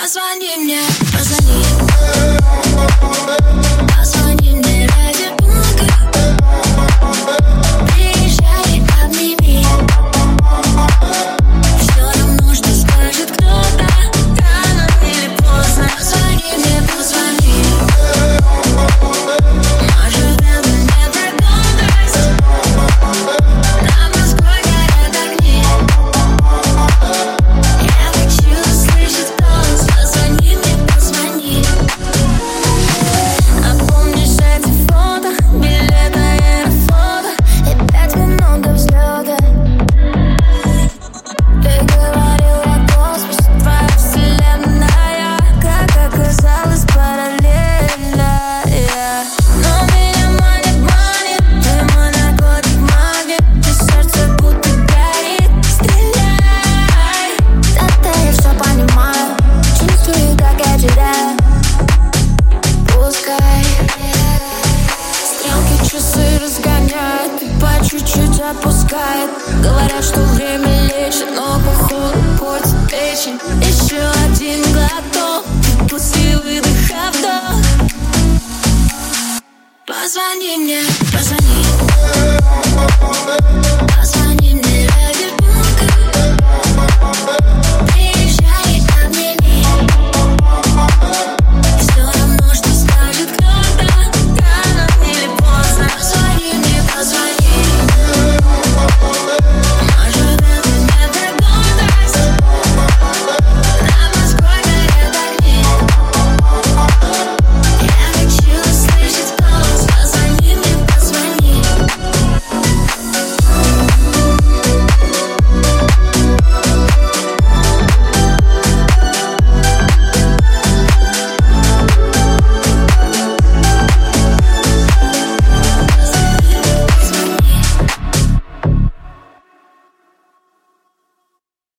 Позвони мне, позвони. Позвони мне ради бога. Приезжай, обними. Все равно, что скажет кто-то, рано или поздно. Позвони мне, позвони. Может, это не продолжить. Над Москвой горят огни. Я хочу услышать голос. Позвони мне, позвони. А помнишь эти фото, билеты Аэрофлота и 5 минут до взлета? Ты говорила, космос твоя вселенная, как оказалось параллельно. Но меня манит, ты мой наркотик, магнит, и сердце будто горит. Стреляй, да-да, я все понимаю, чувствую, как я теряю. Пускай стрелки часы разгоняют, и по чуть-чуть отпускает. Говорят, что время лечит, но походу портит печень. Еще один глоток, и после выдоха вдох. Позвони мне, позвони.